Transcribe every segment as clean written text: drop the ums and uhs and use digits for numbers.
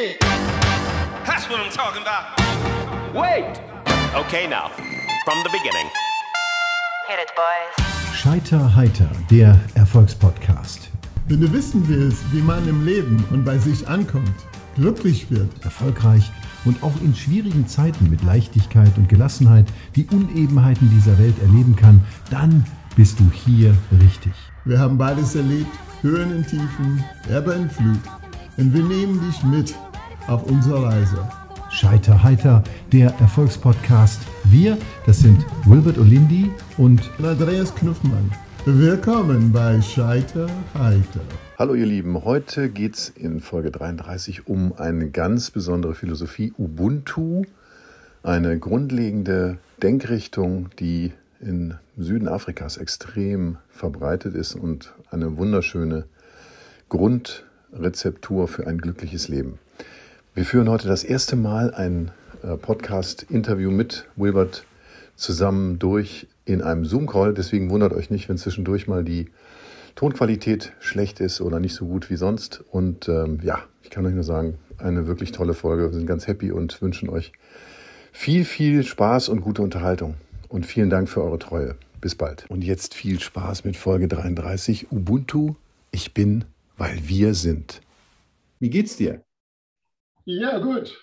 Yeah! That's what I'm talking about. Wait! Okay, now, from the beginning. Hit it, boys. Scheiter heiter, der Erfolgspodcast. Wenn du wissen willst, wie man im Leben und bei sich ankommt, glücklich wird, Erfolgreich und auch in schwierigen Zeiten mit Leichtigkeit und Gelassenheit die Unebenheiten dieser Welt erleben kann, dann bist du hier richtig. wir haben beides erlebt, Höhen und Tiefen, Ebbe und Flut. Und wir nehmen dich mit auf unserer Reise. Scheiter heiter, der Erfolgspodcast. Wir, das sind Wilbert Olindi und Andreas Knuffmann. Willkommen bei Scheiter heiter. Hallo ihr Lieben, heute geht es in Folge 33 um eine ganz besondere Philosophie, Ubuntu, eine grundlegende Denkrichtung, die im Süden Afrikas extrem verbreitet ist und eine wunderschöne Grundrezeptur für ein glückliches Leben. Wir führen heute das erste Mal ein Podcast-Interview mit Wilbert zusammen durch in einem Zoom-Call. Deswegen wundert euch nicht, wenn zwischendurch mal die Tonqualität schlecht ist oder nicht so gut wie sonst. Und ich kann euch nur sagen, eine wirklich tolle Folge. Wir sind ganz happy und wünschen euch viel, viel Spaß und gute Unterhaltung. Und vielen Dank für eure Treue. Bis bald. Und jetzt viel Spaß mit Folge 33. Ubuntu, ich bin, weil wir sind. Wie geht's dir? Ja, gut.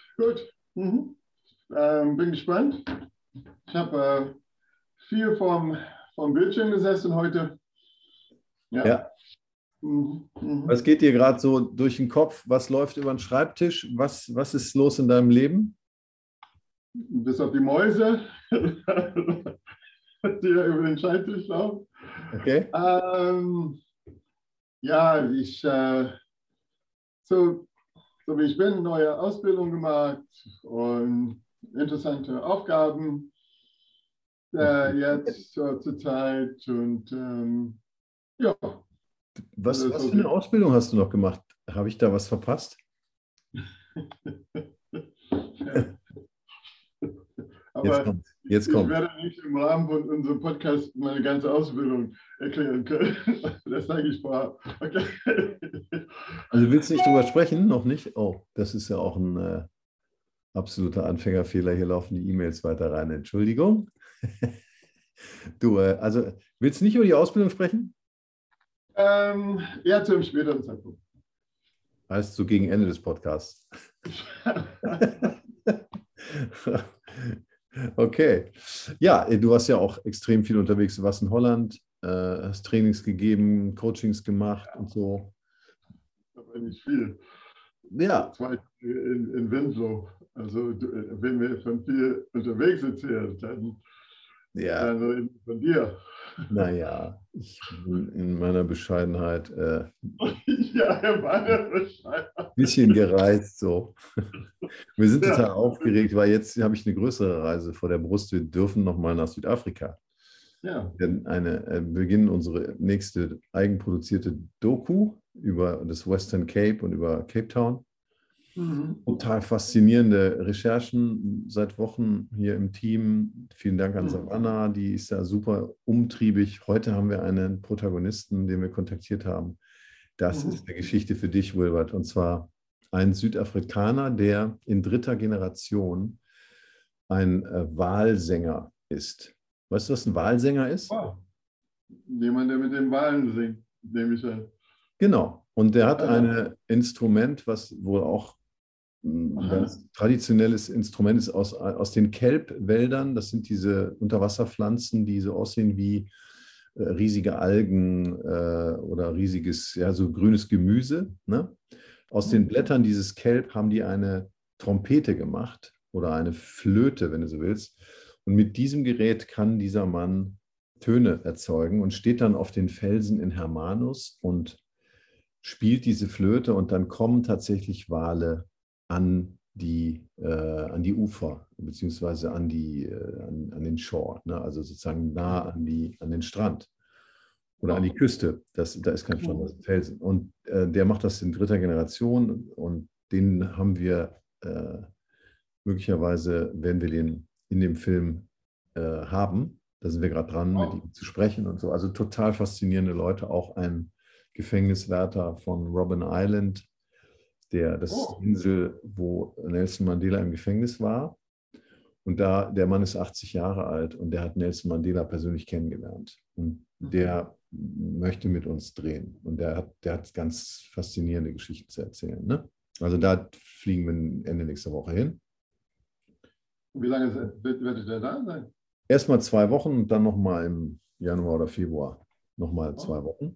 Bin gespannt. Ich habe viel vom Bildschirm gesessen heute. Ja. Was geht dir gerade so durch den Kopf? Was läuft über den Schreibtisch? Was ist los in deinem Leben? Bis auf die Mäuse, die ja über den Schreibtisch laufen. Okay. So wie ich bin, neue Ausbildung gemacht und interessante Aufgaben jetzt zur Zeit. Und ja. Was für eine Ausbildung hast du noch gemacht? Habe ich da was verpasst? Aber jetzt kommt. Ich werde nicht im Rahmen von unserem Podcast meine ganze Ausbildung erklären können. Das sage ich vorher. Okay. Also willst du nicht drüber sprechen? Noch nicht? Oh, das ist ja auch ein absoluter Anfängerfehler. Hier laufen die E-Mails weiter rein. Entschuldigung. Du, also willst du nicht über die Ausbildung sprechen? Ja, zu einem späteren Zeitpunkt. Heißt so gegen Ende des Podcasts. Okay. Ja, du warst ja auch extrem viel unterwegs. Du warst in Holland, hast Trainings gegeben, Coachings gemacht und so. Aber nicht viel. Ja. In Winslow. Also, wenn wir von viel unterwegs erzählt, dann reden wir von dir. Naja, ich bin in meiner Bescheidenheit ein bisschen gereist. So. Wir sind total aufgeregt, weil jetzt habe ich eine größere Reise vor der Brust. Wir dürfen nochmal nach Südafrika. Ja. Denn wir beginnen unsere nächste eigenproduzierte Doku über das Western Cape und über Cape Town. Total faszinierende Recherchen seit Wochen hier im Team. Vielen Dank an Savannah, die ist da super umtriebig. Heute haben wir einen Protagonisten, den wir kontaktiert haben. Das ist eine Geschichte für dich, Wilbert. Und zwar ein Südafrikaner, der in 3. Generation ein Wahlsänger ist. Weißt du, was ein Wahlsänger ist? Wow. Jemand, der mit den Wahlen singt, nehme ich an. Genau. Und der hat ein Instrument, was wohl auch ein ganz traditionelles Instrument ist aus den Kelpwäldern. Das sind diese Unterwasserpflanzen, die so aussehen wie riesige Algen oder riesiges, so grünes Gemüse. Ne? Aus den Blättern dieses Kelp haben die eine Trompete gemacht oder eine Flöte, wenn du so willst. Und mit diesem Gerät kann dieser Mann Töne erzeugen und steht dann auf den Felsen in Hermanus und spielt diese Flöte, und dann kommen tatsächlich Wale an die Ufer, beziehungsweise an den Shore, ne? Also sozusagen nah an den Strand oder an die Küste. Da ist kein Strand, das ist ein Felsen. Und der macht das in 3. Generation, und den haben wir möglicherweise, werden wir den in dem Film haben. Da sind wir gerade dran, mit ihm zu sprechen und so. Also total faszinierende Leute, auch ein Gefängniswärter von Robben Island, Das Insel, wo Nelson Mandela im Gefängnis war. Und der Mann ist 80 Jahre alt und der hat Nelson Mandela persönlich kennengelernt. Und der möchte mit uns drehen. Und der hat ganz faszinierende Geschichten zu erzählen. Ne? Also da fliegen wir Ende nächster Woche hin. Wie lange werdet ihr da sein? Erstmal 2 Wochen und dann nochmal im Januar oder Februar nochmal 2 Wochen.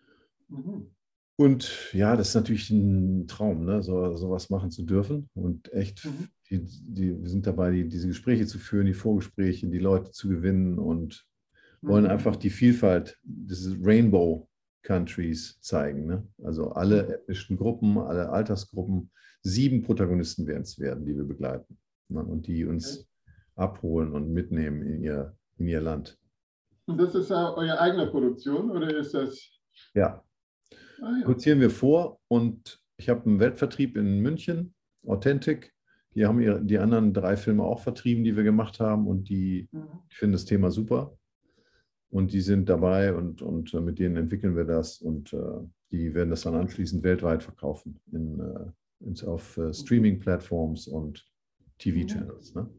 Und ja, das ist natürlich ein Traum, ne? Sowas machen zu dürfen. Und echt, wir sind dabei, diese Gespräche zu führen, die Vorgespräche, die Leute zu gewinnen und wollen einfach die Vielfalt des Rainbow Countries zeigen. Ne? Also alle ethnischen Gruppen, alle Altersgruppen. 7 Protagonisten werden es werden, die wir begleiten. Ne? Und die uns abholen und mitnehmen in ihr Land. Und das ist eure eigene Produktion oder ist das? Ja. Produzieren wir vor und ich habe einen Weltvertrieb in München, Authentic. Die haben die anderen 3 Filme auch vertrieben, die wir gemacht haben und die finden das Thema super. Und die sind dabei und mit denen entwickeln wir das und die werden das dann anschließend weltweit verkaufen auf Streaming-Plattforms und TV-Channels. Ne?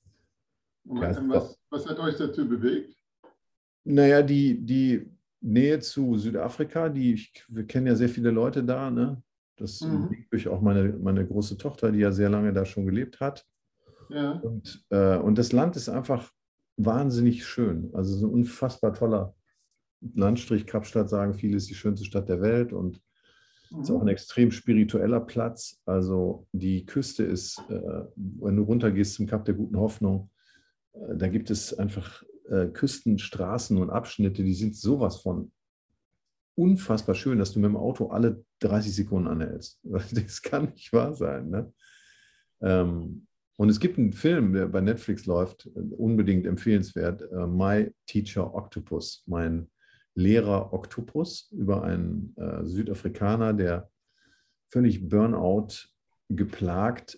Was hat euch dazu bewegt? Naja, die Nähe zu Südafrika, wir kennen ja sehr viele Leute da. Ne? Das liegt durch auch meine große Tochter, die ja sehr lange da schon gelebt hat. Ja. Und das Land ist einfach wahnsinnig schön. Also so ein unfassbar toller Landstrich. Kapstadt sagen viele, ist die schönste Stadt der Welt und ist auch ein extrem spiritueller Platz. Also die Küste ist, wenn du runtergehst zum Kap der Guten Hoffnung, da gibt es einfach Küstenstraßen und Abschnitte, die sind sowas von unfassbar schön, dass du mit dem Auto alle 30 Sekunden anhältst. Das kann nicht wahr sein. Ne? Und es gibt einen Film, der bei Netflix läuft, unbedingt empfehlenswert, My Teacher Octopus, mein Lehrer Oktopus, über einen Südafrikaner, der völlig Burnout geplagt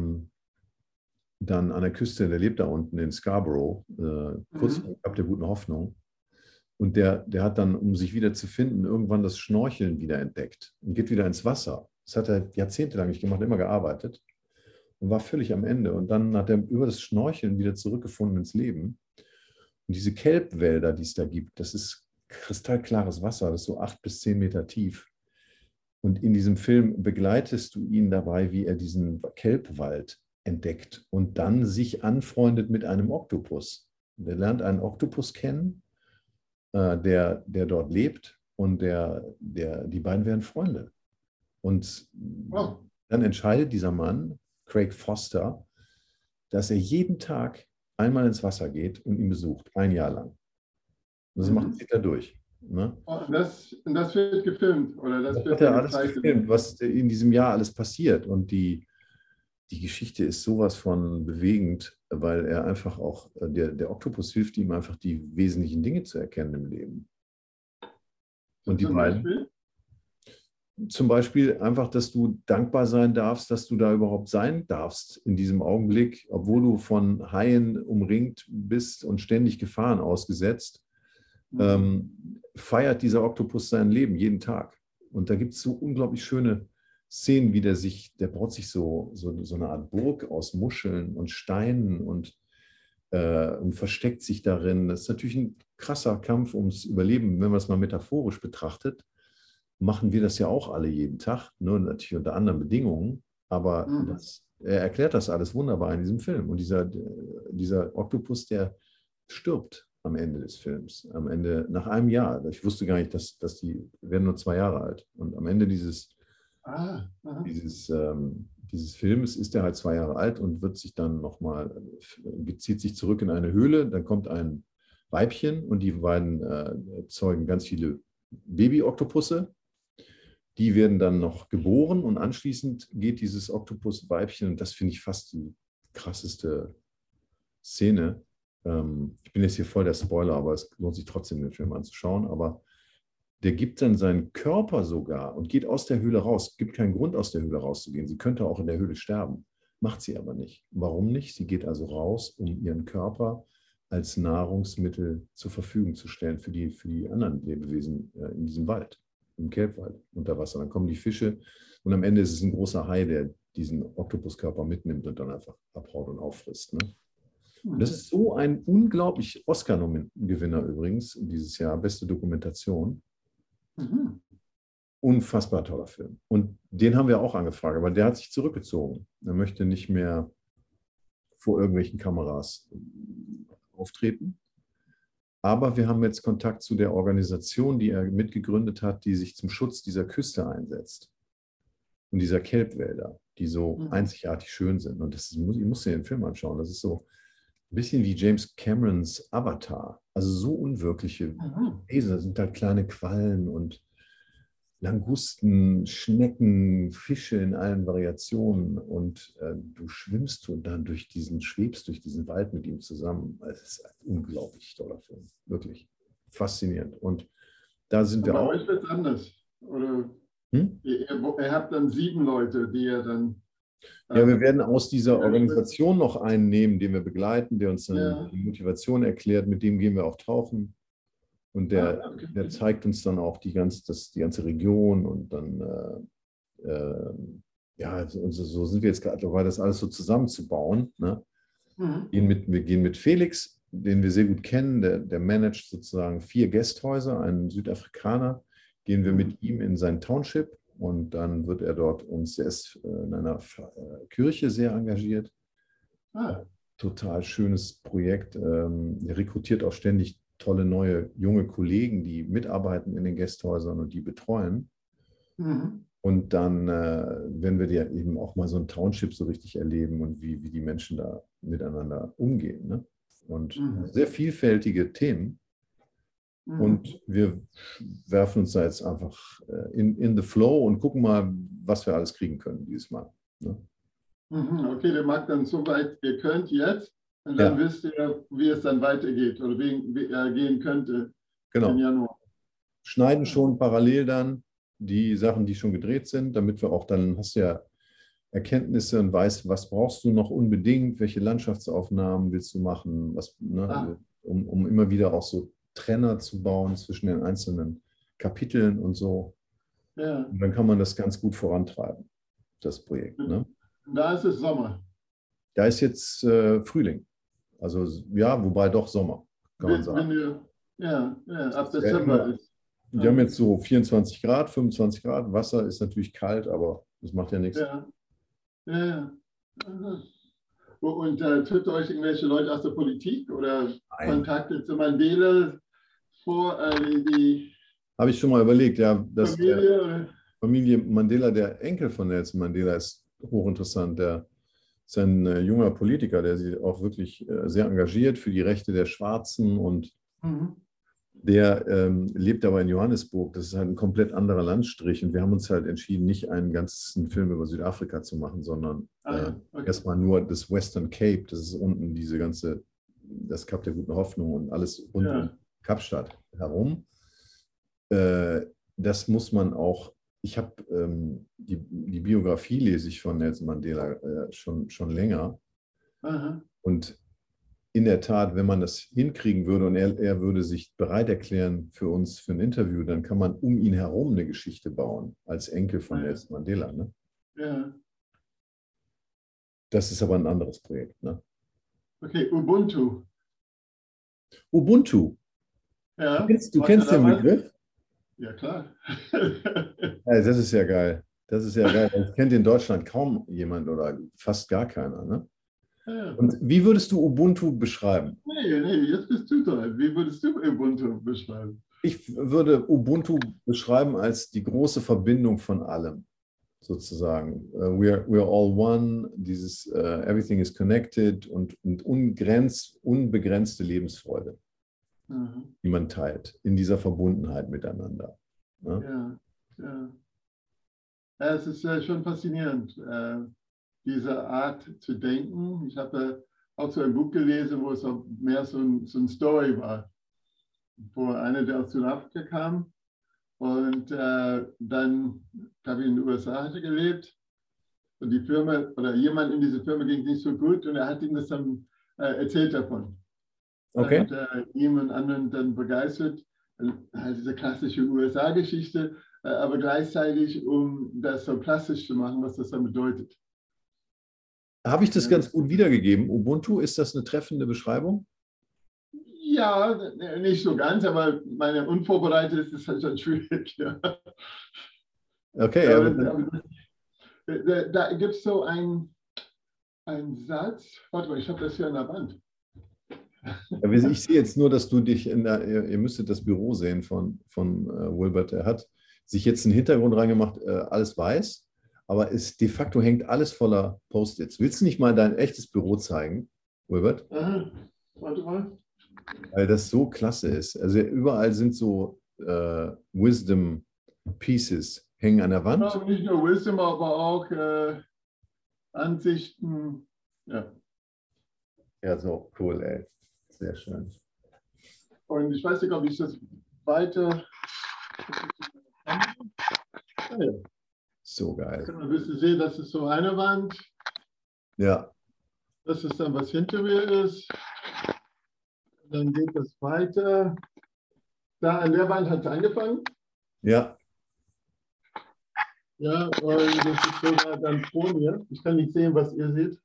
dann an der Küste, der lebt da unten in Scarborough, kurz vor Kap der Guten Hoffnung. Und der hat dann, um sich wieder zu finden, irgendwann das Schnorcheln wieder entdeckt und geht wieder ins Wasser. Das hat er jahrzehntelang nicht gemacht, immer gearbeitet und war völlig am Ende. Und dann hat er über das Schnorcheln wieder zurückgefunden ins Leben. Und diese Kelbwälder, die es da gibt, das ist kristallklares Wasser, das ist so 8 bis 10 Meter tief. Und in diesem Film begleitest du ihn dabei, wie er diesen Kelbwald entdeckt und dann sich anfreundet mit einem Oktopus. Der lernt einen Oktopus kennen, der dort lebt und die beiden werden Freunde. Und dann entscheidet dieser Mann, Craig Foster, dass er jeden Tag einmal ins Wasser geht und ihn besucht, 1 Jahr lang. Und das zieht er durch. Ne? Und das wird gefilmt? Oder das wird hat er alles gefilmt, was in diesem Jahr alles passiert. Und die Geschichte ist sowas von bewegend, weil er einfach auch, der Oktopus hilft ihm einfach, die wesentlichen Dinge zu erkennen im Leben. Und die beiden. Zum Beispiel einfach, dass du dankbar sein darfst, dass du da überhaupt sein darfst in diesem Augenblick, obwohl du von Haien umringt bist und ständig Gefahren ausgesetzt, feiert dieser Oktopus sein Leben jeden Tag. Und da gibt es so unglaublich schöne Szenen, wie der baut sich so eine Art Burg aus Muscheln und Steinen und versteckt sich darin. Das ist natürlich ein krasser Kampf ums Überleben, wenn man es mal metaphorisch betrachtet. Machen wir das ja auch alle jeden Tag, nur natürlich unter anderen Bedingungen, aber er erklärt das alles wunderbar in diesem Film. Und dieser Oktopus, der stirbt am Ende des Films, nach 1 Jahr. Ich wusste gar nicht, dass die werden nur 2 Jahre alt. Und am Ende dieses Films ist er halt 2 Jahre alt und wird sich dann zieht sich zurück in eine Höhle, dann kommt ein Weibchen und die beiden zeugen ganz viele Baby-Oktopusse. Die werden dann noch geboren und anschließend geht dieses Oktopus-Weibchen, und das finde ich fast die krasseste Szene. Ich bin jetzt hier voll der Spoiler, aber es lohnt sich trotzdem, den Film anzuschauen, aber der gibt dann seinen Körper sogar und geht aus der Höhle raus. Es gibt keinen Grund, aus der Höhle rauszugehen. Sie könnte auch in der Höhle sterben. Macht sie aber nicht. Warum nicht? Sie geht also raus, um ihren Körper als Nahrungsmittel zur Verfügung zu stellen für die anderen Lebewesen in diesem Wald. im Kelpwald unter Wasser. Dann kommen die Fische und am Ende ist es ein großer Hai, der diesen Oktopuskörper mitnimmt und dann einfach abhaut und auffrisst. Ne? Und das ist so ein unglaublich Oscar-Gewinner übrigens dieses Jahr, beste Dokumentation. Unfassbar toller Film. Und den haben wir auch angefragt, aber der hat sich zurückgezogen. Er möchte nicht mehr vor irgendwelchen Kameras auftreten. Aber wir haben jetzt Kontakt zu der Organisation, die er mitgegründet hat, die sich zum Schutz dieser Küste einsetzt. Und dieser Kelpwälder, die so einzigartig schön sind. Und das ist, ich muss dir den Film anschauen. Das ist so ein bisschen wie James Camerons Avatar. Also so unwirkliche Wesen. Da sind halt kleine Quallen und Langusten, Schnecken, Fische in allen Variationen. Und du schwebst durch diesen Wald mit ihm zusammen. Es ist ein unglaublich toller Film. Wirklich faszinierend. Und da sind wir auch. Bei euch wird es anders. Oder ihr habt dann 7 Leute, die ihr dann. Ja, wir werden aus dieser Organisation noch einen nehmen, den wir begleiten, der uns dann die Motivation erklärt. Mit dem gehen wir auch tauchen. Und der zeigt uns dann auch die ganze Region. Und dann, so sind wir jetzt gerade dabei, das alles so zusammenzubauen. Ne? Wir gehen mit Felix, den wir sehr gut kennen, der managt sozusagen 4 Gästhäuser, ein Südafrikaner. Gehen wir mit ihm in sein Township und dann wird er dort uns, er ist in einer Kirche sehr engagiert. Total schönes Projekt. Er rekrutiert auch ständig tolle neue junge Kollegen, die mitarbeiten in den Gästhäusern und die betreuen. Und dann werden wir ja eben auch mal so ein Township so richtig erleben und wie die Menschen da miteinander umgehen. Ne? Und sehr vielfältige Themen. Und wir werfen uns da jetzt einfach in the flow und gucken mal, was wir alles kriegen können dieses Mal. Ne? Okay, der macht dann so weit, ihr könnt jetzt und dann wisst ihr, wie es dann weitergeht oder wie gehen könnte im Januar. Schneiden schon parallel dann die Sachen, die schon gedreht sind, damit wir auch dann, hast du ja Erkenntnisse und weißt, was brauchst du noch unbedingt, welche Landschaftsaufnahmen willst du machen, um immer wieder auch so Trenner zu bauen zwischen den einzelnen Kapiteln und so. Ja. Und dann kann man das ganz gut vorantreiben, das Projekt. Ne? Da ist es Sommer. Da ist jetzt Frühling. Also ja, wobei doch Sommer, kann man sagen. Ab Dezember ist. Wir haben jetzt so 24 Grad, 25 Grad. Wasser ist natürlich kalt, aber das macht ja nichts. Ja. Und trifft euch irgendwelche Leute aus der Politik oder Kontakte zu Mandela vor? Habe ich schon mal überlegt, ja. Familie Mandela, der Enkel von Nelson Mandela, ist hochinteressant. Der ist ein junger Politiker, der sich auch wirklich sehr engagiert für die Rechte der Schwarzen und der lebt aber in Johannesburg. Das ist halt ein komplett anderer Landstrich. Und wir haben uns halt entschieden, nicht einen ganzen Film über Südafrika zu machen, sondern erstmal nur das Western Cape. Das ist unten das Kap der Guten Hoffnung und alles rund um Kapstadt herum. Das muss man auch, ich habe die Biografie lese ich von Nelson Mandela schon länger. Und in der Tat, wenn man das hinkriegen würde und er würde sich bereit erklären für uns für ein Interview, dann kann man um ihn herum eine Geschichte bauen, als Enkel von Nelson Mandela. Ne? Ja. Das ist aber ein anderes Projekt. Ne? Okay, Ubuntu. Ubuntu. Ja. Du kennst den Begriff? Ja, klar. Das ist ja geil. Das kennt in Deutschland kaum jemand oder fast gar keiner. Ne? Ja. Und wie würdest du Ubuntu beschreiben? Nee, jetzt bist du dran. Wie würdest du Ubuntu beschreiben? Ich würde Ubuntu beschreiben als die große Verbindung von allem, sozusagen. We're all one, dieses everything is connected und unbegrenzte Lebensfreude, die man teilt, in dieser Verbundenheit miteinander. Ne? Ja, es ist schon faszinierend. Diese Art zu denken. Ich habe auch so ein Buch gelesen, wo es auch mehr so ein Story war, wo einer, der aus Südafrika kam und dann habe ich in den USA gelebt und die Firma oder jemand in dieser Firma ging nicht so gut und er hat ihm das dann erzählt davon. Okay. Und ihm und anderen dann begeistert. Also diese klassische USA-Geschichte. aber gleichzeitig, um das so plastisch zu machen, was das dann bedeutet. Habe ich das ganz gut wiedergegeben? Ubuntu, ist das eine treffende Beschreibung? Ja, nicht so ganz, aber meine unvorbereitet ist es halt schon schwierig. Ja. Okay, Ja, aber da gibt es so einen Satz. Warte mal, ich habe das hier an der Wand. ich sehe jetzt nur, dass du dich ihr müsstet das Büro sehen von Wilbert. Er hat sich jetzt einen Hintergrund reingemacht, alles weiß, aber de facto hängt alles voller Post-its. Willst du nicht mal dein echtes Büro zeigen, Wilbert? Aha. Warte mal. Weil das so klasse ist. Also überall sind so Wisdom Pieces hängen an der Wand. Ja, nicht nur Wisdom, aber auch Ansichten. Ja. Ja, so cool, ey. Sehr schön. Und ich weiß nicht, ob ich das weiter. So geil. Ein bisschen sehen, das ist so eine Wand. Ja. Das ist dann, was hinter mir ist. Dann geht das weiter. Da an der Wand hat es angefangen. Ja. Ja, und das ist sogar dann vor mir. Ich kann nicht sehen, was ihr seht.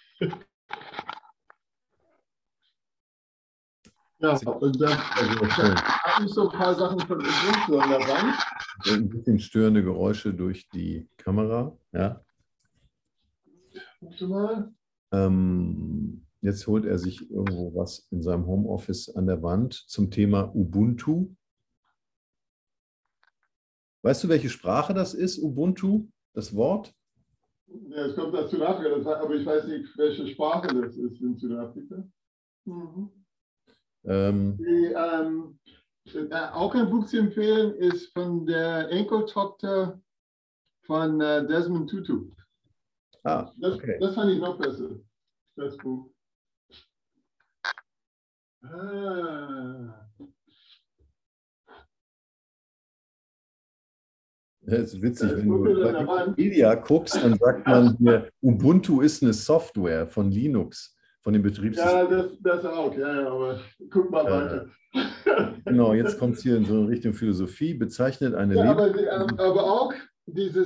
Ja, und dann habe ich so ein paar Sachen von Ubuntu an der Wand. Ein bisschen störende Geräusche durch die Kamera. Ja. Warte mal. Jetzt holt er sich irgendwo was in seinem Homeoffice an der Wand zum Thema Ubuntu. Weißt du, welche Sprache das ist, Ubuntu, das Wort? Ja, es kommt aus Südafrika, aber ich weiß nicht, welche Sprache das ist in Südafrika. Mhm. Auch ein Buch zu empfehlen ist von der Enkeltochter von Desmond Tutu. Okay. Das fand ich noch besser, das Buch. Das ist witzig, wenn du bei Wikipedia guckst, dann sagt man hier, Ubuntu ist eine Software von Linux, von dem Betriebssystem. Ja, das auch, ja, aber guck mal weiter. Genau, jetzt kommt es hier in so eine Richtung Philosophie, bezeichnet eine aber auch dieses,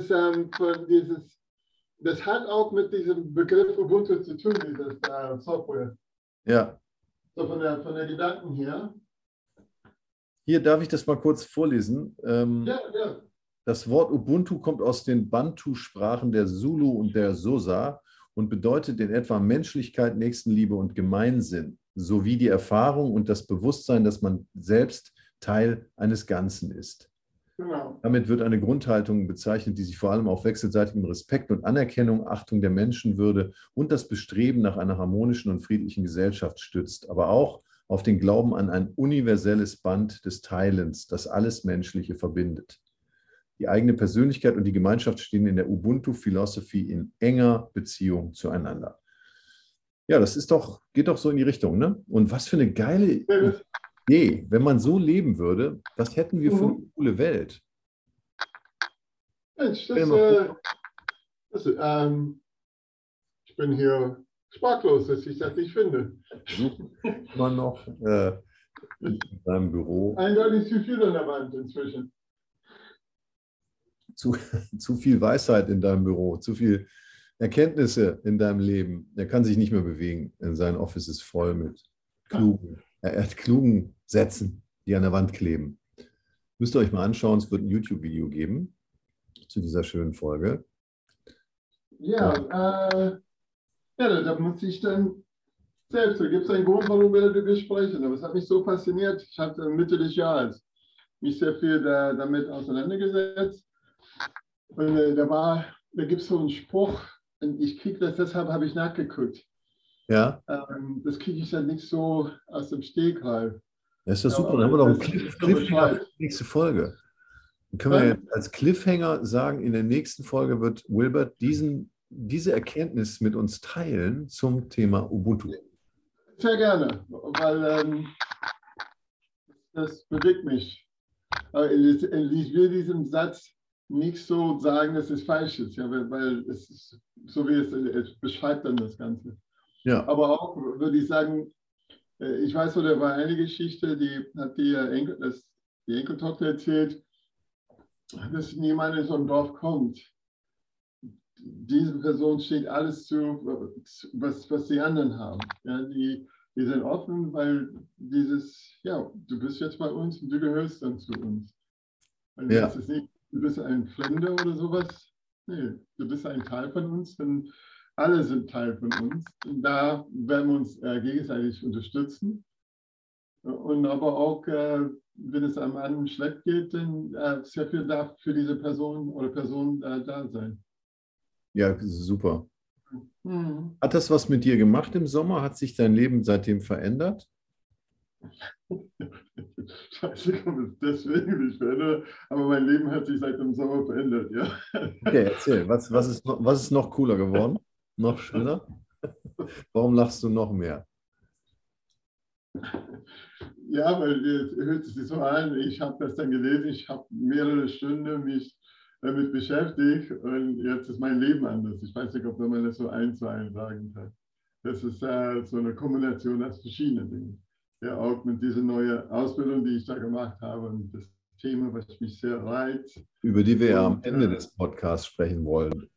das hat auch mit diesem Begriff Ubuntu zu tun, dieses Software. Ja. So von der Gedanken her. Hier darf ich das mal kurz vorlesen. Ja. Das Wort Ubuntu kommt aus den Bantu-Sprachen der Zulu und der Xhosa und bedeutet in etwa Menschlichkeit, Nächstenliebe und Gemeinsinn, sowie die Erfahrung und das Bewusstsein, dass man selbst Teil eines Ganzen ist. Genau. Damit wird eine Grundhaltung bezeichnet, die sich vor allem auf wechselseitigem Respekt und Anerkennung, Achtung der Menschenwürde und das Bestreben nach einer harmonischen und friedlichen Gesellschaft stützt, aber auch auf den Glauben an ein universelles Band des Teilens, das alles Menschliche verbindet. Die eigene Persönlichkeit und die Gemeinschaft stehen in der Ubuntu-Philosophie in enger Beziehung zueinander. Ja, das geht doch so in die Richtung, ne? Und was für eine geile Idee, wenn man so leben würde, was hätten wir für eine coole Welt? Mensch, ich bin hier sprachlos, dass ich das nicht finde. Suchen immer noch in seinem Büro. Eindeutig zu viel an der Wand inzwischen. Zu viel Weisheit in deinem Büro, zu viel Erkenntnisse in deinem Leben. Er kann sich nicht mehr bewegen. Sein Office ist voll mit klugen Sätzen, die an der Wand kleben. Müsst ihr euch mal anschauen, es wird ein YouTube-Video geben zu dieser schönen Folge. Ja, da muss ich dann selbst, da gibt es einen Grund, warum wir darüber sprechen. Aber es hat mich so fasziniert. Ich habe Mitte des Jahres mich sehr viel damit auseinandergesetzt. Und da gibt es so einen Spruch, und ich kriege das, deshalb habe ich nachgeguckt. Ja. Das kriege ich dann nicht so aus dem Stegreif. Das ist das super, dann haben wir doch einen Cliffhanger für die nächste Folge. Dann können wir jetzt als Cliffhanger sagen, in der nächsten Folge wird Wilbert diese Erkenntnis mit uns teilen zum Thema Ubuntu. Sehr gerne, weil das bewegt mich. Ich will diesem Satz nicht so sagen, dass es falsch ist, ja, weil es ist so, wie es beschreibt dann das Ganze. Ja. Aber auch würde ich sagen, ich weiß, da war eine Geschichte, die hat die Enkeltochter erzählt, dass niemand in so ein Dorf kommt. Diese Person steht alles zu, was die anderen haben. Ja, die sind offen, weil du bist jetzt bei uns und du gehörst dann zu uns. Also Ja. das ist nicht, du bist ein Fremder oder sowas. Nee, du bist ein Teil von uns, denn alle sind Teil von uns. Und da werden wir uns gegenseitig unterstützen. Und aber auch, wenn es einem anderen schlecht geht, dann sehr viel darf für diese Person oder Person da sein. Ja, super. Hat das was mit dir gemacht im Sommer? Hat sich dein Leben seitdem verändert? Ich weiß nicht, ob es deswegen nicht verändert, aber mein Leben hat sich seit dem Sommer verändert, ja. Okay, erzähl. Was ist noch cooler geworden? Noch schöner? Warum lachst du noch mehr? Ja, weil es hört sich so an, ich habe das dann gelesen, ich habe mehrere Stunden mich damit beschäftigt und jetzt ist mein Leben anders. Ich weiß nicht, ob man das so eins zu eins sagen kann. Das ist so eine Kombination aus verschiedenen Dingen. Ja, auch mit dieser neuen Ausbildung, die ich da gemacht habe und das Thema, was mich sehr reizt. Über die wir ja am Ende des Podcasts sprechen wollen.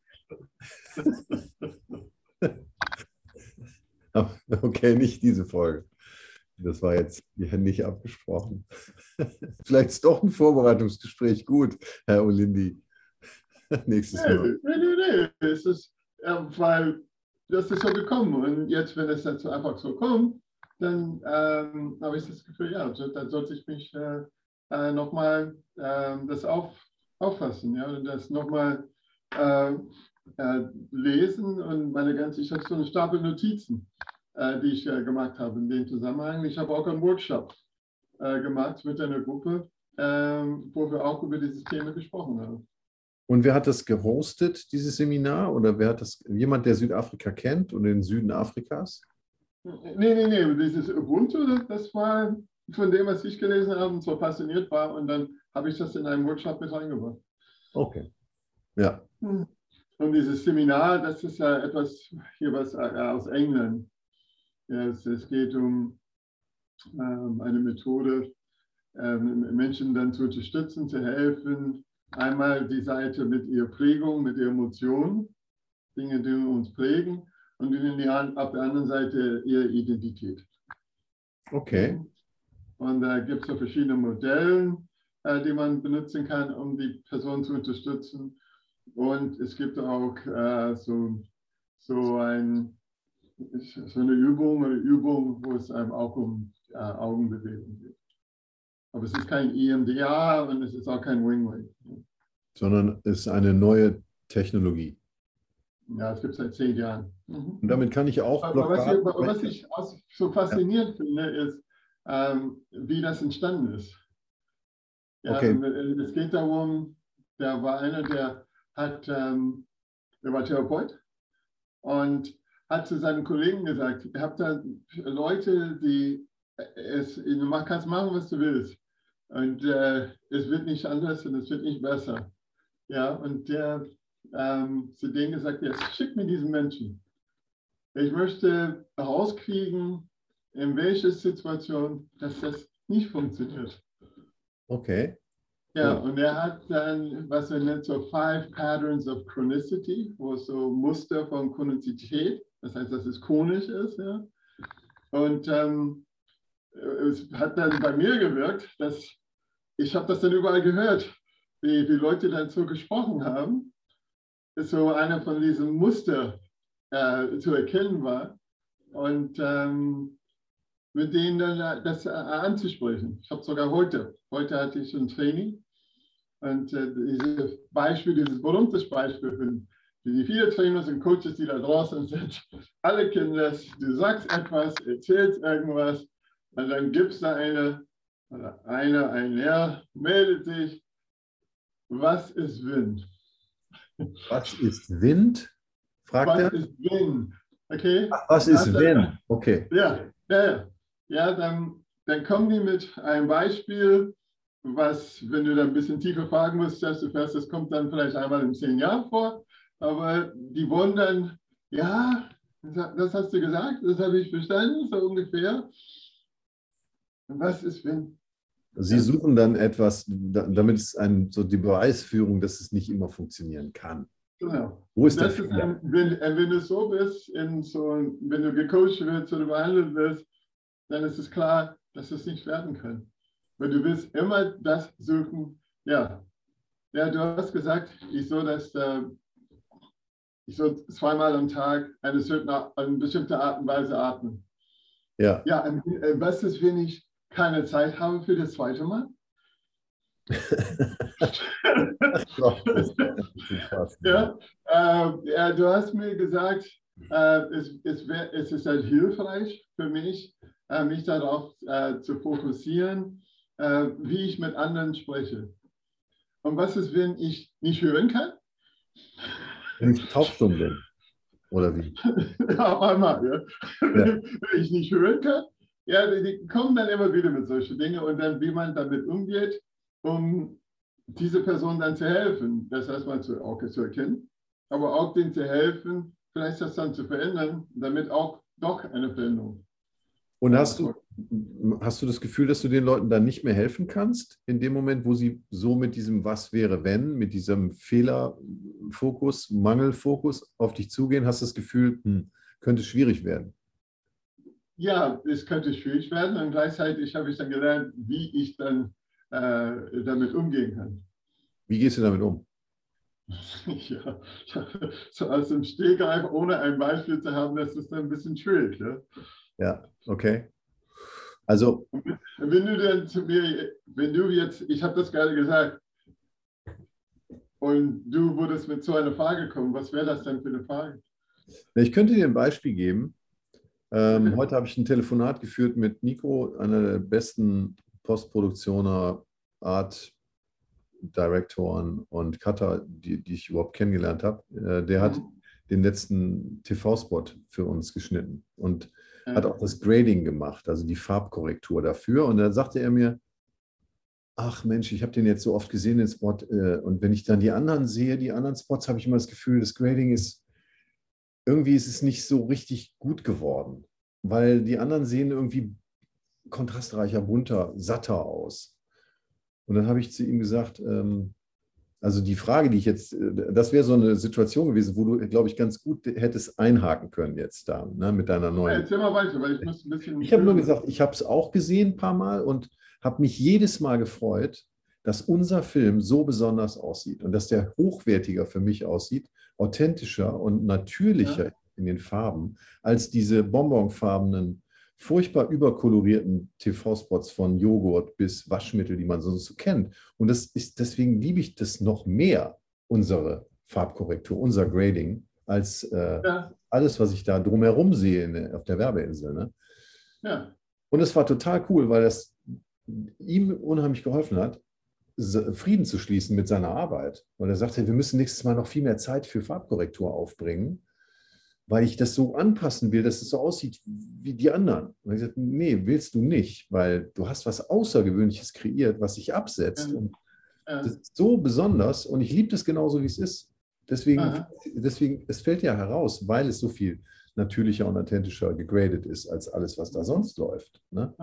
Okay, nicht diese Folge. Das war jetzt nicht abgesprochen. Vielleicht ist doch ein Vorbereitungsgespräch gut, Herr Olindi. Nächstes Mal. Nee. Es ist, weil das ist so gekommen. Und jetzt, wenn es dazu einfach so kommt, dann habe ich das Gefühl, ja, dann sollte ich mich nochmal das auffassen, ja, und das nochmal lesen und ich habe so einen Stapel Notizen, die ich gemacht habe in dem Zusammenhang. Ich habe auch einen Workshop gemacht mit einer Gruppe, wo wir auch über dieses Thema gesprochen haben. Und wer hat das gehostet, dieses Seminar? Oder wer hat das, jemand, der Südafrika kennt und den Süden Afrikas? Nee. Dieses Ubuntu, das war von dem, was ich gelesen habe und so fasziniert war. Und dann habe ich das in einem Workshop mit reingebracht. Okay. Ja. Und dieses Seminar, das ist ja etwas hier was aus England. Ja, es geht um eine Methode, Menschen dann zu unterstützen, zu helfen. Einmal die Seite mit ihrer Prägung, mit ihren Emotionen, Dinge, die uns prägen, und auf der anderen Seite ihre Identität. Okay. Und da gibt es so verschiedene Modelle, die man benutzen kann, um die Person zu unterstützen. Und es gibt auch so eine Übung, wo es einem auch um Augenbewegung geht. Aber es ist kein EMDR und es ist auch kein Wingway. Sondern es ist eine neue Technologie. Ja, es gibt es seit 10 Jahren. Und damit kann ich auch Aber was ich so faszinierend finde, ist, wie das entstanden ist. Ja, okay. Es geht darum, da war einer, der war Therapeut und hat zu seinen Kollegen gesagt, ihr habt da Leute, du kannst machen, was du willst. Und es wird nicht anders und es wird nicht besser. Ja, und der zu denen gesagt, jetzt schick mir diesen Menschen. Ich möchte herauskriegen, in welcher Situation dass das nicht funktioniert. Okay. Ja, und er hat dann, was er nennt, so 5 Patterns of Chronicity, wo so Muster von Chronizität, das heißt, dass es chronisch ist. Ja. Und es hat dann bei mir gewirkt, dass ich habe das dann überall gehört, wie die Leute dann so gesprochen haben, so einer von diesen Muster zu erkennen war und mit denen dann das anzusprechen. Ich habe sogar heute hatte ich ein Training und dieses berühmte Beispiel für die viele Trainers und Coaches, die da draußen sind, alle kennen das. Du sagst etwas, erzählst irgendwas und dann gibt es da ein Herr, meldet sich. Was ist Wind? Was ist Wind? Fragt er. Was ist Wind? Okay. Ach, was ist Wind? Okay. Ja, dann kommen die mit einem Beispiel, was, wenn du da ein bisschen tiefer fragen musst, stellst du fest, das kommt dann vielleicht einmal in 10 Jahren vor, aber die wollen dann, ja, das hast du gesagt, das habe ich verstanden, so ungefähr. Was ist Wind? Sie suchen dann etwas, damit es so die Beweisführung, dass es nicht immer funktionieren kann. Genau. Wo ist Das der ist Fehler? wenn du so bist, wenn du gecoacht wirst oder behandelt wirst, dann ist es klar, dass es nicht werden kann. Weil du willst immer das suchen. Ja, du hast gesagt, ich soll zweimal am Tag eine bestimmte Art und Weise atmen. Ja. Ja, was ist, wenn ich keine Zeit habe für das zweite Mal? Du hast mir gesagt, es ist halt hilfreich für mich, mich darauf zu fokussieren, wie ich mit anderen spreche. Und was ist, wenn ich nicht hören kann? Wenn ich taubstumm bin, oder wie? Auf einmal, ja. Wenn ich nicht hören kann, ja, die kommen dann immer wieder mit solchen Dingen und dann, wie man damit umgeht, um diese Person dann zu helfen, das erstmal auch zu erkennen, aber auch denen zu helfen, vielleicht das dann zu verändern, damit auch doch eine Veränderung. Und hast du das Gefühl, dass du den Leuten dann nicht mehr helfen kannst, in dem Moment, wo sie so mit diesem Was wäre, wenn, mit diesem Fehlerfokus, Mangelfokus auf dich zugehen, hast du das Gefühl, könnte schwierig werden? Ja, es könnte schwierig werden und gleichzeitig habe ich dann gelernt, wie ich dann damit umgehen kann. Wie gehst du damit um? Ja, so aus dem Stegreif, ohne ein Beispiel zu haben, das ist dann ein bisschen schwierig. Ja, okay. Also, wenn du dann zu mir, ich habe das gerade gesagt, und du würdest mit so einer Frage kommen, was wäre das denn für eine Frage? Ich könnte dir ein Beispiel geben. Heute habe ich ein Telefonat geführt mit Nico, einer der besten Postproduktioner, Art Direktoren und Cutter, die ich überhaupt kennengelernt habe. Der hat den letzten TV-Spot für uns geschnitten und hat auch das Grading gemacht, also die Farbkorrektur dafür. Und dann sagte er mir, ach Mensch, ich habe den jetzt so oft gesehen, den Spot. Und wenn ich dann die anderen sehe, die anderen Spots, habe ich immer das Gefühl, das Grading irgendwie ist es nicht so richtig gut geworden, weil die anderen sehen irgendwie kontrastreicher, bunter, satter aus. Und dann habe ich zu ihm gesagt, also die Frage, die ich jetzt, das wäre so eine Situation gewesen, wo du, glaube ich, ganz gut hättest einhaken können jetzt da, ne, mit deiner neuen. Erzähl mal weiter, weil ich muss ein bisschen. Ich habe nur gesagt, ich habe es auch gesehen ein paar Mal und habe mich jedes Mal gefreut, dass unser Film so besonders aussieht und dass der hochwertiger für mich aussieht, authentischer und natürlicher in den Farben, als diese bonbonfarbenen, furchtbar überkolorierten TV-Spots von Joghurt bis Waschmittel, die man sonst so kennt. Und deswegen liebe ich das noch mehr, unsere Farbkorrektur, unser Grading, als alles, was ich da drumherum sehe auf der Werbeinsel. Ne? Ja. Und es war total cool, weil das ihm unheimlich geholfen hat, Frieden zu schließen mit seiner Arbeit. Weil er sagte, wir müssen nächstes Mal noch viel mehr Zeit für Farbkorrektur aufbringen, weil ich das so anpassen will, dass es so aussieht wie die anderen. Und ich sagte, nee, willst du nicht, weil du hast was Außergewöhnliches kreiert, was sich absetzt. Und das ist so besonders und ich liebe das genauso, wie es ist. Deswegen, es fällt ja heraus, weil es so viel natürlicher und authentischer gegradet ist, als alles, was da sonst läuft. Ne?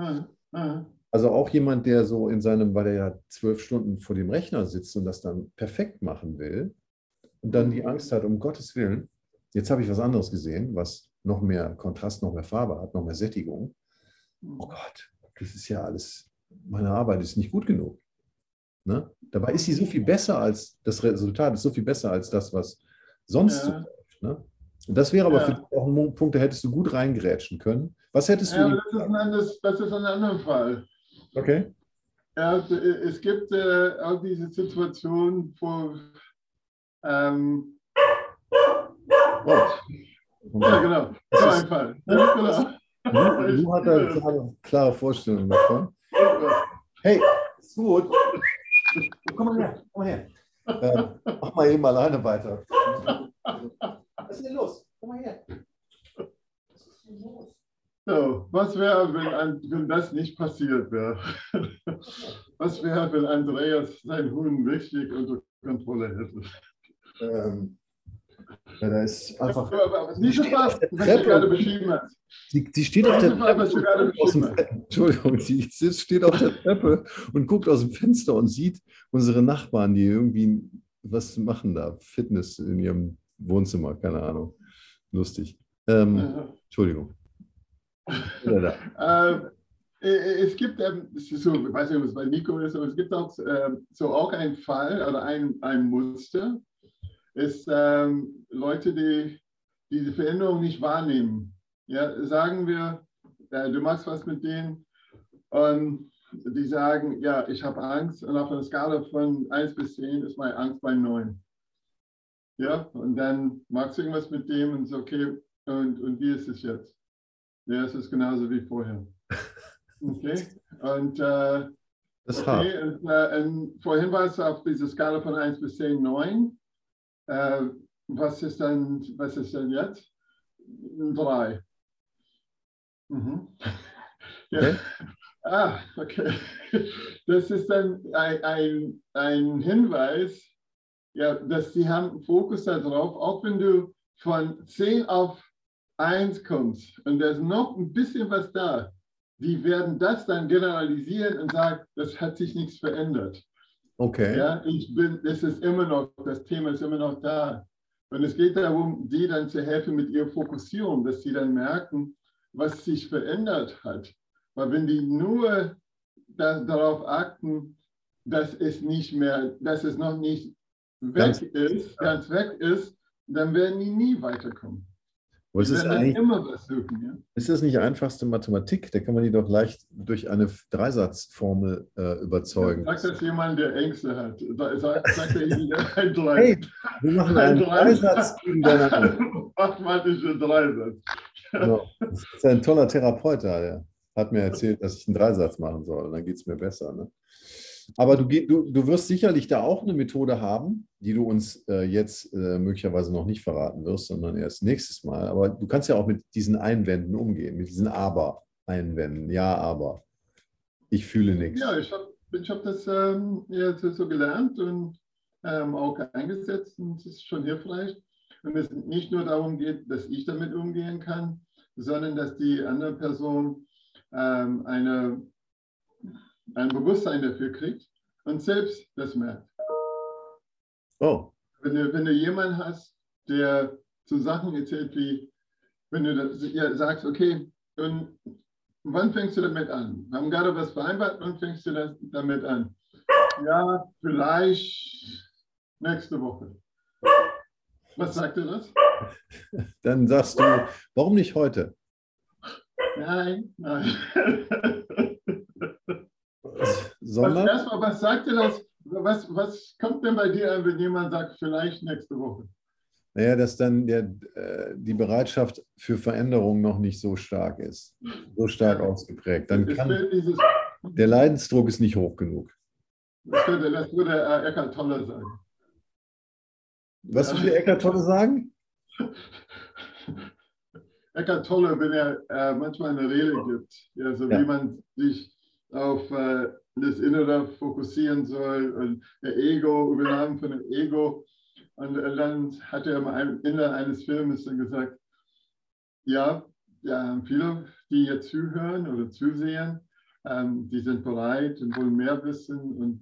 Also auch jemand, der so weil er ja 12 Stunden vor dem Rechner sitzt und das dann perfekt machen will und dann die Angst hat, um Gottes Willen, jetzt habe ich was anderes gesehen, was noch mehr Kontrast, noch mehr Farbe hat, noch mehr Sättigung. Oh Gott, das ist ja alles, meine Arbeit ist nicht gut genug. Ne? Dabei ist sie so viel besser als, das Resultat ist so viel besser als das, was sonst so läuft. Ne? Und das wäre aber für dich auch ein Punkt, da hättest du gut reingrätschen können. Was hättest du? Das ist ein anderer Fall. Okay. Ja, es gibt auch diese Situation, wo ja, genau. So ein Fall. Ja, genau. Du hast eine klare Vorstellung davon. Hey, ist gut. Komm mal her. Mach mal eben alleine weiter. Was ist denn los? Komm mal her. Was ist denn los? So, was wäre, wenn das nicht passiert wäre? Was wäre, wenn Andreas sein Huhn richtig unter Kontrolle hätte? Ja, da ist einfach. Aber nicht so was du gerade beschrieben hast. Die steht auf der Was du gerade beschrieben hast. Entschuldigung, steht auf der Treppe und guckt aus dem Fenster und sieht unsere Nachbarn, die irgendwie was machen da, Fitness in ihrem Wohnzimmer, keine Ahnung. Lustig. Entschuldigung. Es gibt, es ist so, ich weiß nicht, ob es bei Nico ist, aber es gibt auch so auch einen Fall oder ein Muster, ist Leute, die diese Veränderung nicht wahrnehmen. Ja, sagen wir, du machst was mit denen und die sagen, ja, ich habe Angst und auf einer Skala von 1 bis 10 ist meine Angst bei 9. Ja, und dann machst du irgendwas mit dem und so, okay, und wie ist es jetzt? Ja, es ist genauso wie vorher. Okay, und das ist okay, und vorhin war es auf dieser Skala von 1 bis 10, 9. Was ist denn jetzt? 3. Mhm. Ja. Okay. Okay. Das ist dann ein Hinweis, ja, dass sie haben Fokus darauf, auch wenn du von 10 auf 1 kommst und da ist noch ein bisschen was da, die werden das dann generalisieren und sagen, das hat sich nichts verändert. Okay. Ja, das Thema ist immer noch da. Und es geht darum, die dann zu helfen mit ihrer Fokussierung, dass sie dann merken, was sich verändert hat. Weil wenn die nur darauf achten, dass es noch nicht ganz weg ist, dann werden die nie weiterkommen. Die werden immer was suchen. Ja? Ist das nicht einfachste Mathematik? Da kann man die doch leicht durch eine Dreisatzformel überzeugen. Sagt das jemand, der Ängste hat? Sagt er Ihnen ein Dreisatz? Hey, wir machen einen Dreisatz gegen deine Angst. Mathematische Dreisatz. Genau. Das ist ein toller Therapeut da, der hat mir erzählt, dass ich einen Dreisatz machen soll. Dann geht es mir besser. Ne? Aber du wirst sicherlich da auch eine Methode haben, die du uns jetzt möglicherweise noch nicht verraten wirst, sondern erst nächstes Mal. Aber du kannst ja auch mit diesen Einwänden umgehen, mit diesen Aber-Einwänden. Ja, aber. Ich fühle nichts. Ja, ich hab das so gelernt und auch eingesetzt und es ist schon hilfreich. Und es nicht nur darum geht, dass ich damit umgehen kann, sondern dass die andere Person ein Bewusstsein dafür kriegt und selbst das merkt. Oh. Wenn du jemanden hast, der so Sachen erzählt wie, wenn du sagst, okay, und wann fängst du damit an? Wir haben gerade was vereinbart, wann fängst du damit an? Ja, vielleicht nächste Woche. Was sagt dir das? Dann sagst du, warum nicht heute? Nein. Sondern? Was sagt dir das? Was kommt denn bei dir an, wenn jemand sagt, vielleicht nächste Woche? Naja, dass dann die Bereitschaft für Veränderung noch nicht so stark ist, so stark ausgeprägt. Dann der Leidensdruck ist nicht hoch genug. Das würde Eckhart Tolle sagen. Was würde Eckhart Tolle sagen? Eckhart Tolle, wenn er manchmal eine Rede gibt, wie man sich auf das Innere fokussieren soll und der Ego, Übernahme von dem Ego. Und dann hat er am Ende eines Filmes dann gesagt, ja, viele, die jetzt zuhören oder zusehen, die sind bereit und wollen mehr wissen und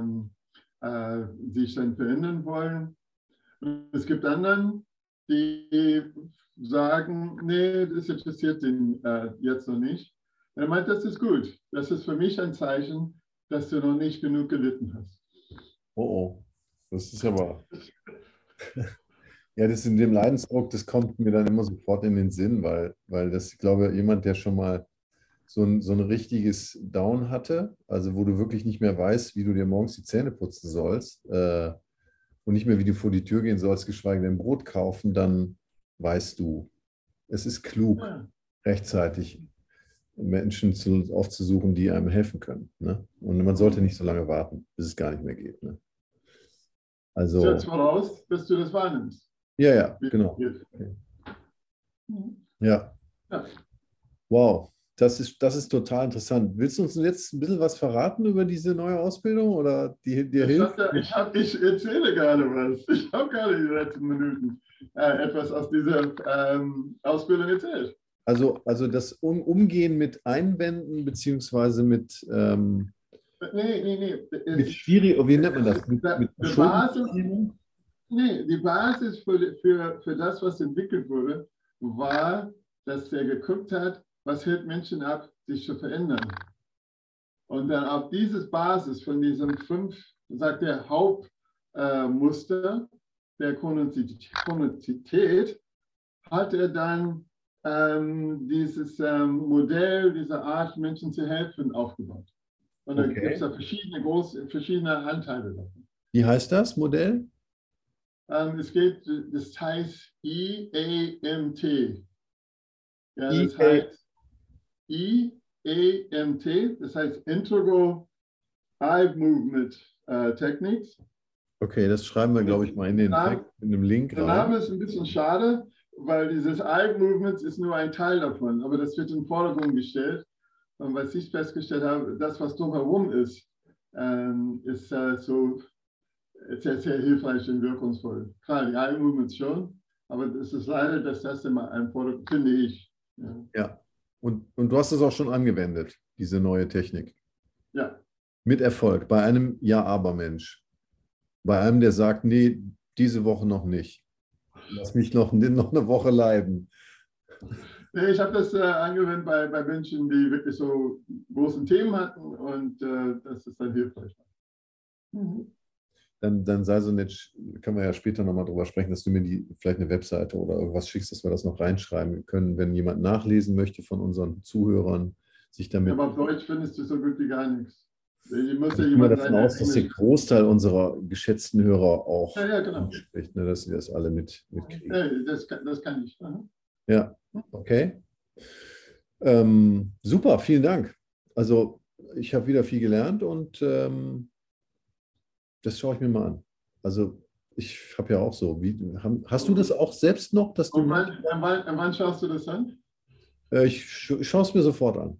sich dann verändern wollen. Und es gibt anderen, die sagen, nee, das interessiert den jetzt noch nicht. Und er meint, das ist gut. Das ist für mich ein Zeichen, dass du noch nicht genug gelitten hast. Oh, das ist aber... Ja, das in dem Leidensdruck, das kommt mir dann immer sofort in den Sinn, weil das, ich glaube, jemand, der schon mal so ein richtiges Down hatte, also wo du wirklich nicht mehr weißt, wie du dir morgens die Zähne putzen sollst und nicht mehr, wie du vor die Tür gehen sollst, geschweige denn Brot kaufen, dann weißt du, es ist klug, rechtzeitig Menschen aufzusuchen, die einem helfen können. Ne? Und man sollte nicht so lange warten, bis es gar nicht mehr geht. Ne? Also, setz voraus, dass du das wahrnimmst. Ja, genau. Okay. Ja. Wow. Das ist total interessant. Willst du uns jetzt ein bisschen was verraten über diese neue Ausbildung oder die dir hilft? Ich erzähle gerade was. Ich habe gerade die letzten Minuten etwas aus dieser Ausbildung erzählt. Also das Umgehen mit Einwänden beziehungsweise mit Nee. mit schwierig, wie nennt man das? Mit Die Basis für das, was entwickelt wurde, war, dass er geguckt hat, was hält Menschen ab, sich zu verändern. Und dann auf diese Basis von diesen 5, sagt er, Hauptmuster der Chronizität, hat er dann dieses Modell, diese Art, Menschen zu helfen, aufgebaut. Und da gibt es da verschiedene Anteile davon. Wie heißt das Modell? Das heißt EAMT. Ja, das heißt EAMT, das heißt Integral Eye Movement Techniques. Okay, das schreiben wir, glaube ich, mal in den Text, in dem Link rein. Der Name ist ein bisschen schade, weil dieses Eye Movement ist nur ein Teil davon, aber das wird in den Vordergrund gestellt. Und was ich festgestellt habe, das, was drumherum ist, ist so sehr, sehr hilfreich und wirkungsvoll. Klar, die Eye Movements schon, aber es ist leider das erste Mal ein Vordergrund, finde ich. Ja. Und du hast es auch schon angewendet, diese neue Technik. Ja. Mit Erfolg, bei einem Ja-Aber-Mensch. Bei einem, der sagt, nee, diese Woche noch nicht. Lass mich noch eine Woche leiden. Nee, ich habe das angewendet bei Menschen, die wirklich so großen Themen hatten und das ist dann hilfreich. Mhm. Dann sei so nett, können wir ja später nochmal drüber sprechen, dass du mir vielleicht eine Webseite oder irgendwas schickst, dass wir das noch reinschreiben können, wenn jemand nachlesen möchte von unseren Zuhörern, sich damit... Aber auf Deutsch findest du so gut wie gar nichts. Ich gehe mal davon aus, dass der Großteil unserer geschätzten Hörer auch genau. spricht, ne, dass sie das alle mitkriegen. Ja, das kann ich. Aha. Ja, okay. Super, vielen Dank. Also ich habe wieder viel gelernt und das schaue ich mir mal an. Also ich habe ja auch so, hast du das auch selbst noch? Dass du wann schaust du das an? Ich schaue es mir sofort an.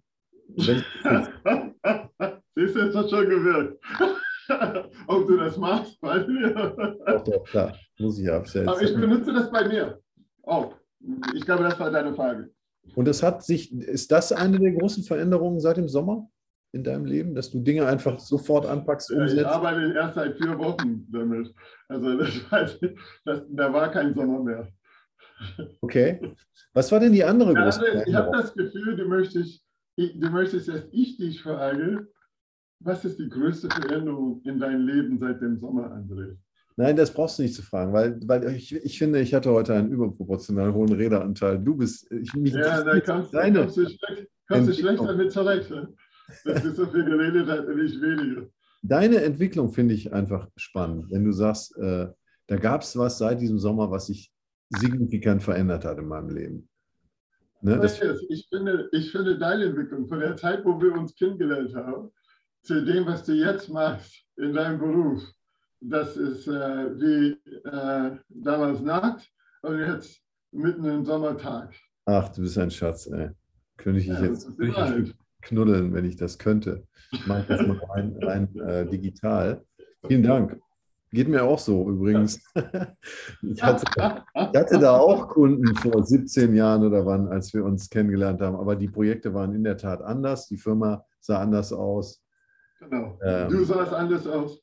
Siehst du, es hat schon gewirkt. Ob du das machst bei mir? Doch, klar. Muss ich ja. Aber ich benutze das bei mir. Oh, ich glaube, das war deine Frage. Und ist das eine der großen Veränderungen seit dem Sommer in deinem Leben, dass du Dinge einfach sofort anpackst, umsetzt? Ich arbeite erst seit 4 Wochen damit. Also da war kein Sommer mehr. Okay. Was war denn die andere große Veränderung? Ich habe das Gefühl, du möchtest, dass ich dich frage, was ist die größte Veränderung in deinem Leben seit dem Sommer, André? Nein, das brauchst du nicht zu fragen, weil ich finde, ich hatte heute einen überproportional hohen Redeanteil. Du bist... da kommst du schlecht damit zurecht. Dass du so viel geredet hast und ich weniger. Deine Entwicklung finde ich einfach spannend, wenn du sagst, da gab es was seit diesem Sommer, was sich signifikant verändert hat in meinem Leben. Ne, ich finde deine Entwicklung von der Zeit, wo wir uns kennengelernt haben, zu dem, was du jetzt machst in deinem Beruf, das ist wie damals Nacht und jetzt mitten im Sommertag. Ach, du bist ein Schatz, ey. Könnte ich dich jetzt richtig knuddeln, wenn ich das könnte. Ich mache das mal rein digital. Vielen Dank. Geht mir auch so übrigens. Ich hatte da auch Kunden vor 17 Jahren oder wann, als wir uns kennengelernt haben. Aber die Projekte waren in der Tat anders. Die Firma sah anders aus. Genau. Du sahst anders aus.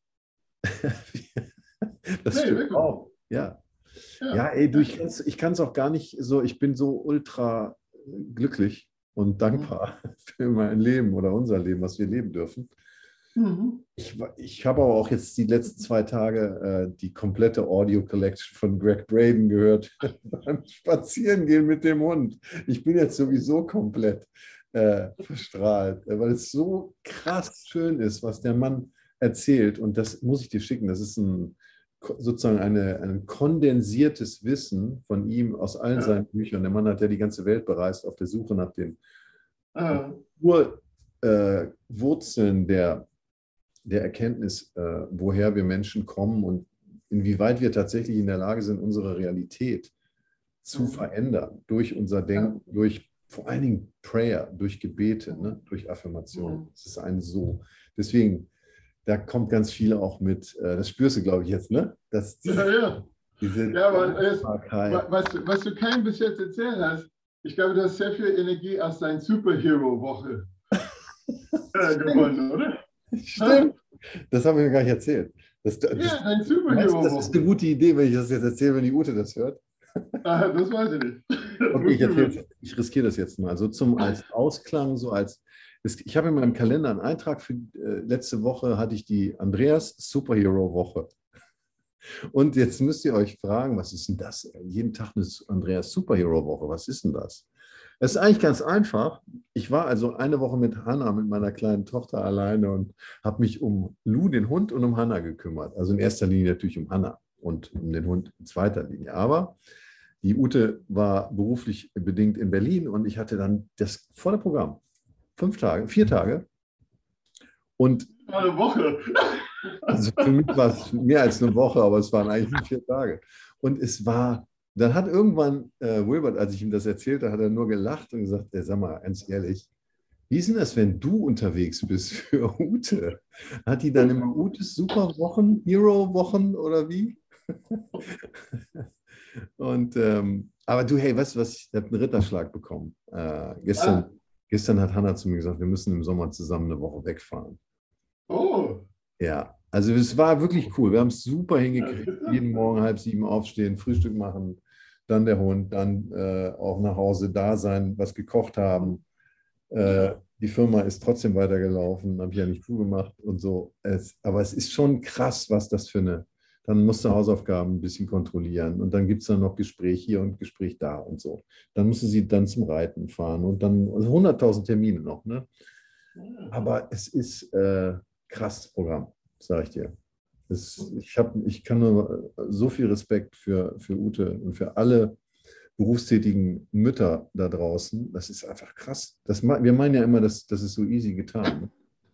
Das stimmt wirklich auch. Ja, ey, ich kann es auch gar nicht so. Ich bin so ultra glücklich und dankbar für mein Leben oder unser Leben, was wir leben dürfen. Mhm. Ich habe aber auch jetzt die letzten 2 Tage die komplette Audio Collection von Greg Braden gehört beim Spazierengehen mit dem Hund. Ich bin jetzt sowieso komplett verstrahlt, weil es so krass schön ist, was der Mann erzählt. Und das muss ich dir schicken. Das ist sozusagen ein kondensiertes Wissen von ihm aus allen seinen Büchern. Der Mann hat ja die ganze Welt bereist auf der Suche nach den Wurzeln der Erkenntnis, woher wir Menschen kommen und inwieweit wir tatsächlich in der Lage sind, unsere Realität zu verändern durch unser Denken, durch vor allen Dingen Prayer, durch Gebete, ne? Durch Affirmation. Das ist ein so. Deswegen, da kommt ganz viel auch mit, das spürst du, glaube ich, jetzt, ne? Diese Ja, aber was du keinem bis jetzt erzählt hast, ich glaube, du hast sehr viel Energie aus deiner Superhero-Woche gewonnen, oder? Stimmt. Das habe ich mir gar nicht erzählt. Dein Superhero-Woche. Das ist eine gute Idee, wenn ich das jetzt erzähle, wenn die Ute das hört. Das weiß ich nicht. Okay, ich riskiere das jetzt mal. So als Ausklang, ich habe in meinem Kalender einen Eintrag für letzte Woche, hatte ich die Andreas Superhero-Woche. Und jetzt müsst ihr euch fragen, was ist denn das? Jeden Tag eine Andreas Superhero-Woche, was ist denn das? Es ist eigentlich ganz einfach. Ich war also eine Woche mit Hannah, mit meiner kleinen Tochter alleine und habe mich um Lou, den Hund, und um Hannah gekümmert. Also in erster Linie natürlich um Hannah und um den Hund in zweiter Linie. Aber die Ute war beruflich bedingt in Berlin und ich hatte dann das volle Programm. 4 Tage. Und eine Woche. Also für mich war es mehr als eine Woche, aber es waren eigentlich nur 4 Tage. Und dann hat irgendwann Wilbert, als ich ihm das erzählte, hat er nur gelacht und gesagt, sag mal, ganz ehrlich, wie ist denn das, wenn du unterwegs bist für Ute? Hat die dann immer Utes Superwochen, Hero-Wochen oder wie? Und, aber du, hey, weißt du was, ich habe einen Ritterschlag bekommen. Gestern hat Hannah zu mir gesagt, wir müssen im Sommer zusammen eine Woche wegfahren. Oh. Ja, also es war wirklich cool. Wir haben es super hingekriegt. Jeden Morgen 6:30 aufstehen, Frühstück machen, dann der Hund, dann auch nach Hause da sein, was gekocht haben. Die Firma ist trotzdem weitergelaufen, habe ich ja nicht zugemacht und so. Aber es ist schon krass, was das für eine. Dann musst du Hausaufgaben ein bisschen kontrollieren und dann gibt es dann noch Gespräch hier und Gespräch da und so. Dann musst du sie dann zum Reiten fahren und dann 100.000 Termine noch. Ne? Aber es ist krasses Programm, sage ich dir. Ich kann nur so viel Respekt für Ute und für alle berufstätigen Mütter da draußen. Das ist einfach krass. Wir meinen ja immer, das ist so easy getan.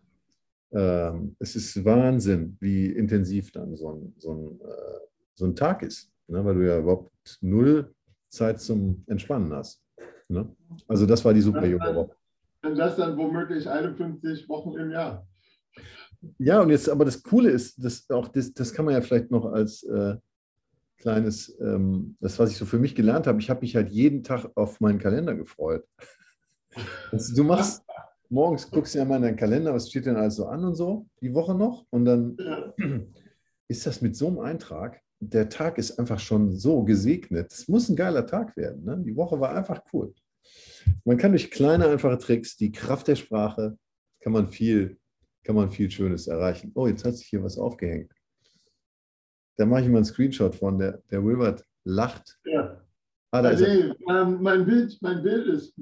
Es ist Wahnsinn, wie intensiv dann so ein Tag ist, ne? Weil du ja überhaupt 0 Zeit zum Entspannen hast. Ne? Also das war die Superhero-Woche. Und das dann womöglich 51 Wochen im Jahr. Ja, und jetzt, aber das Coole ist, das kann man ja vielleicht noch als kleines, das, was ich so für mich gelernt habe, ich habe mich halt jeden Tag auf meinen Kalender gefreut. Also, du machst, morgens guckst du ja mal in deinen Kalender, was steht denn alles so an und so, die Woche noch, und dann ist das mit so einem Eintrag, der Tag ist einfach schon so gesegnet. Es muss ein geiler Tag werden. Ne? Die Woche war einfach cool. Man kann durch kleine, einfache Tricks, die Kraft der Sprache, kann man viel Schönes erreichen. Oh, jetzt hat sich hier was aufgehängt. Da mache ich mal einen Screenshot von, der Wilbert lacht. Ja. Da ist er. Mein Bild ist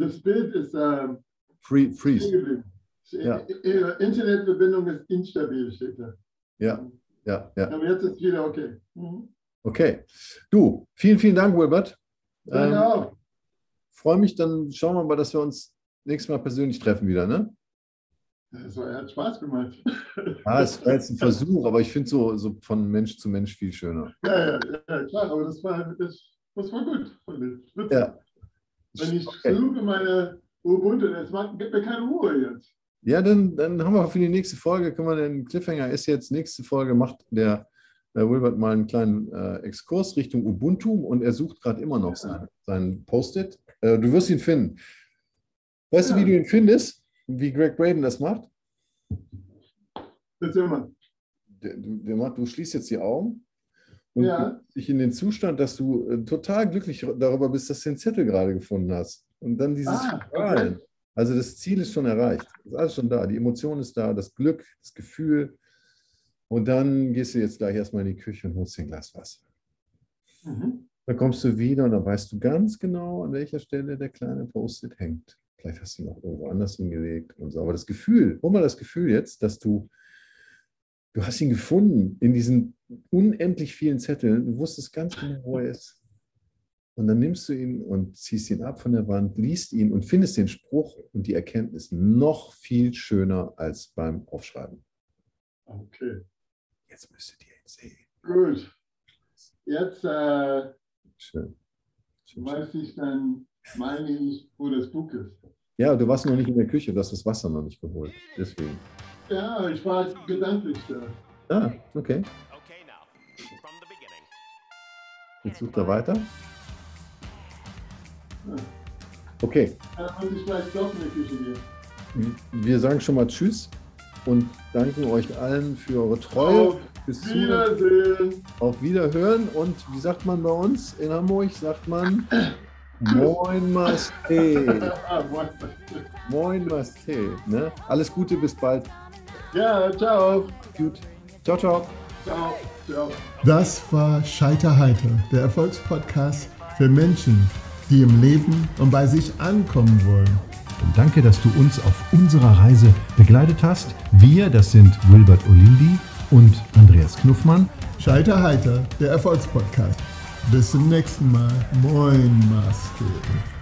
Freeze. Ja. Internetverbindung ist instabil, steht da. Ja. Aber jetzt ist wieder okay. Okay. Du, vielen, vielen Dank, Wilbert. Danke auch. Freue mich, dann schauen wir mal, dass wir uns nächstes Mal persönlich treffen wieder, ne? Er hat Spaß gemacht. Es war jetzt ein Versuch, aber ich finde so von Mensch zu Mensch viel schöner. Ja, klar, aber das war gut. Ja. Wenn ich suche meine Ubuntu, das gibt mir keine Ruhe jetzt. Ja, dann haben wir für die nächste Folge, den Cliffhanger ist jetzt, nächste Folge macht der Wilbert mal einen kleinen Exkurs Richtung Ubuntu und er sucht gerade immer noch seinen Post-it. Du wirst ihn finden. Weißt du, wie du ihn findest? Wie Greg Braden das macht? Erzähl mal. Du schließt jetzt die Augen und dich in den Zustand, dass du total glücklich darüber bist, dass du den Zettel gerade gefunden hast. Und dann dieses Strahlen. Okay. Also das Ziel ist schon erreicht. Das ist alles schon da. Die Emotion ist da, das Glück, das Gefühl. Und dann gehst du jetzt gleich erstmal in die Küche und holst dir ein Glas Wasser. Dann kommst du wieder und dann weißt du ganz genau, an welcher Stelle der kleine Post-it hängt. Vielleicht hast du ihn noch irgendwo anders hingelegt und so. Aber das Gefühl, hol mal das Gefühl jetzt, dass du hast ihn gefunden in diesen unendlich vielen Zetteln. Du wusstest ganz genau, wo er ist. Und dann nimmst du ihn und ziehst ihn ab von der Wand, liest ihn und findest den Spruch und die Erkenntnis noch viel schöner als beim Aufschreiben. Okay. Jetzt müsstet ihr ihn sehen. Gut. Jetzt Schön. weiß ich dann meine ich, wo das Buch ist. Ja, du warst noch nicht in der Küche, du hast das Wasser noch nicht geholt. Deswegen. Ja, ich war gedanklich da. Ah, okay. Okay, now, from the beginning. Jetzt sucht er weiter. Okay, Da muss ich vielleicht doch in die Küche gehen. wir sagen schon mal Tschüss und danken euch allen für eure Treue, Auf fürs Zuhören. Wiedersehen. Auf Wiederhören und wie sagt man bei uns in Hamburg? Sagt man Moin Masté. Moin Masté. Ne? Alles Gute, bis bald. Ja, ciao. Gut. Ciao, ciao. Ciao. Ciao. Das war Scheiterheiter, der Erfolgspodcast für Menschen, die im Leben und bei sich ankommen wollen. Und danke, dass du uns auf unserer Reise begleitet hast. Wir, das sind Wilbert Olindi und Andreas Knuffmann. Scheiterheiter, der Erfolgspodcast. Bis zum nächsten Mal. Moin, Maske.